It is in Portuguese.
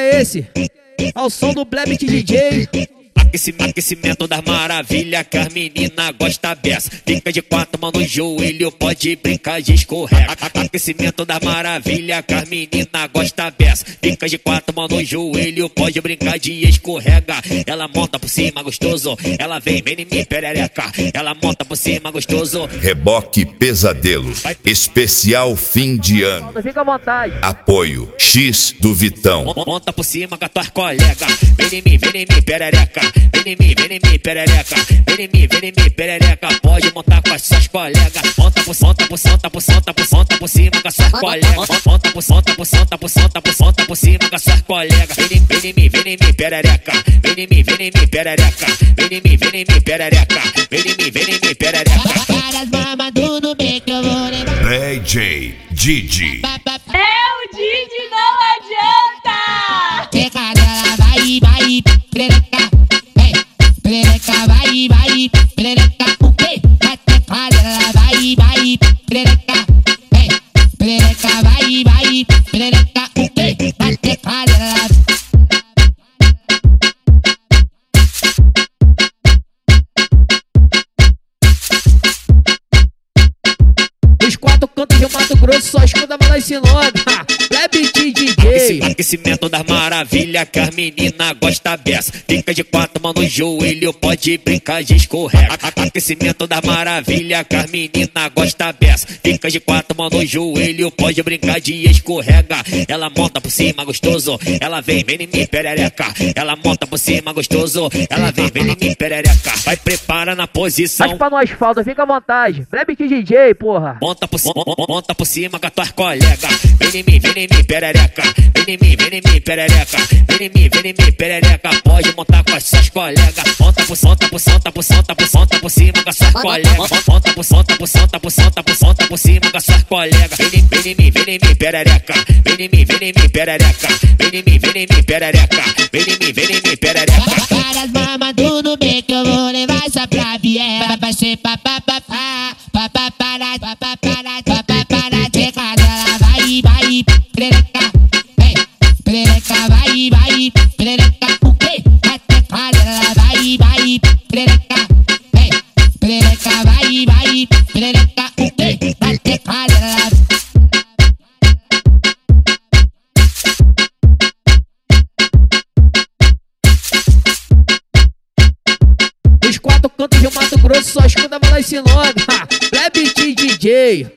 é esse? Ao som do Blebit DJ. Aquecimento das maravilhas que as meninas gostam dessa. Fica de quatro mãos no joelho, pode brincar de escorrega. Aquecimento das maravilhas que as meninas gostam dessa. Fica de quatro mãos no joelho, pode brincar de escorrega. Ela monta por cima gostoso, ela vem em mim perereca. Ela monta por cima gostoso. Reboque Pesadelo, especial fim de ano. Fica à vontade. Apoio X do Vitão. Monta por cima com as tuas colegas. Vem em mim perereca. Vem em mim, perereca. Vem em mim, perereca. Pode montar com as suas colegas. Monta por cima com as suas colegas. Monta por cima com as suas colegas. Vem em mim, perereca. Vem em mim, perereca. Vem em mim, perereca. Vem em mim, perereca. Várias mamas do bem que eu vou levar. DJ Didi. O Didi não adianta! Peca dela, vai, perereca. Perereca, vai, perereca. O quê? A teca dela, vai, perereca. Perereca, vai, perereca. O quê? A teca dela. Os quatro cantos do Mato Grosso só escuta falar esse nome. Blebit DJ. Aquecimento das maravilhas que as meninas gostam dessa. Fica de quatro mãos no joelho, pode brincar de escorrega. Aquecimento das maravilhas que as meninas gostam dessa. Fica de quatro mãos no joelho, pode brincar de escorrega. Ela monta por cima gostoso, ela vem em mim perereca. Ela monta por cima gostoso, ela vem em mim perereca. Vai prepara na posição. Raspa no asfalto, fica à vontade. Blebit DJ, porra. Monta por cima com as tuas colegas. Vem em mim, perereca. Vem em mim, perereca. Vem em mim, perereca. Pode montar com as suas colegas. Monta por cima com as suas colegas. Monta por cima com as suas colegas. Vem em mim, perereca. Vem em mim, perereca. Vem em mim, perereca. Vem em mim, perereca. Várias mamas do bem que eu vou levar essa pra vier. Vai ser papapá, papapá, papapá, teca dela, vai, perereca. Perereca, vai, perereca. O quê? A teca dela, vai, perereca. Perereca, vai, perereca. O quê? A teca dela. Os quatro cantos do Mato Grosso só escuta falar esse nome. Blebit DJ.